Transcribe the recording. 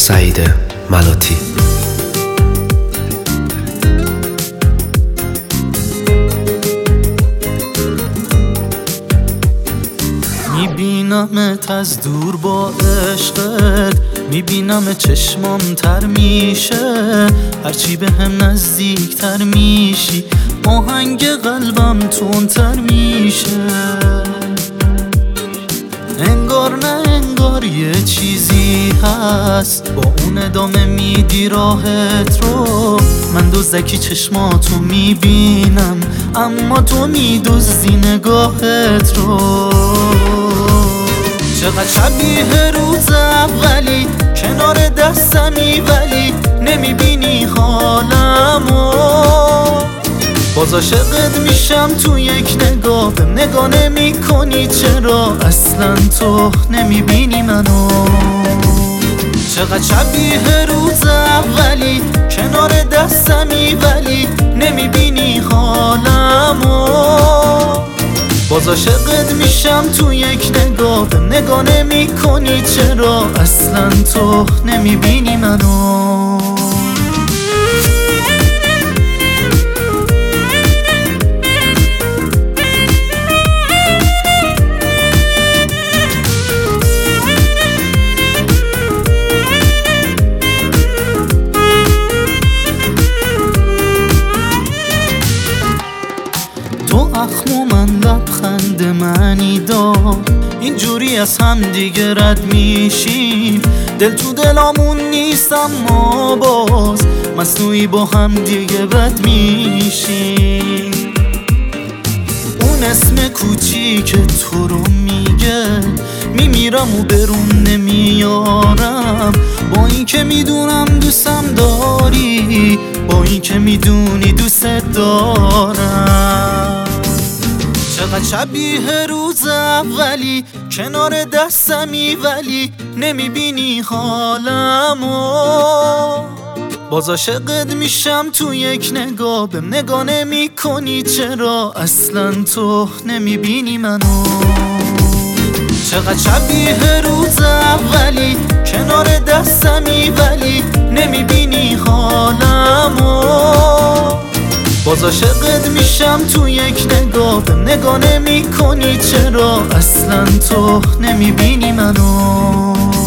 سعید ملاتی. میبینمت از دور با عشقت، میبینم چشمام تر میشه، هرچی به هم نزدیکتر میشی آهنگ قلبم تندتر میشه. انگار نه انگار یه چیزی هست، با اون ادامه میدی راحت رو. من دزدکی چشماتو میبینم اما تو میدزدی نگاهت رو. چقدر شبیه روز اولی کنار دستمی ولی نمیبینی حالمو. باز عاشقت میشم تو یک نگاه، به نگاه نمی کنی چرا اصلا تو نمیبینی منو. چقدر شبیه روز اولی کنار دستمی ولی نمیبینی حالمو. باز عاشقت میشم تو یک نگاه، به نگاه نمی کنی چرا اصلا تو نمیبینی منو. تو اخم و من لبخند منی داد، اینجوری از هم دیگه رد میشیم. دل تو دلامون نیست اما باز مصنوعی با هم دیگه بد میشیم. اون اسم کوچیک تو رو میگه میمیرم و برون نمیارم، با این که میدونم دوستم داری، با این که میدونی دوست دارم. چقدر شبیه روز اولی کنار دستمی ولی نمیبینی حالمو. باز عاشقت میشم تو یک نگاه، به نگاه نمی کنی چرا اصلا تو نمیبینی منو. چقدر شبیه روز اولی کنار دستمی ولی نمیبینی حالمو. باز عاشقت میشم تو یک نگاه، به نگاه نمی کنی چرا اصلا تو نمیبینی منو.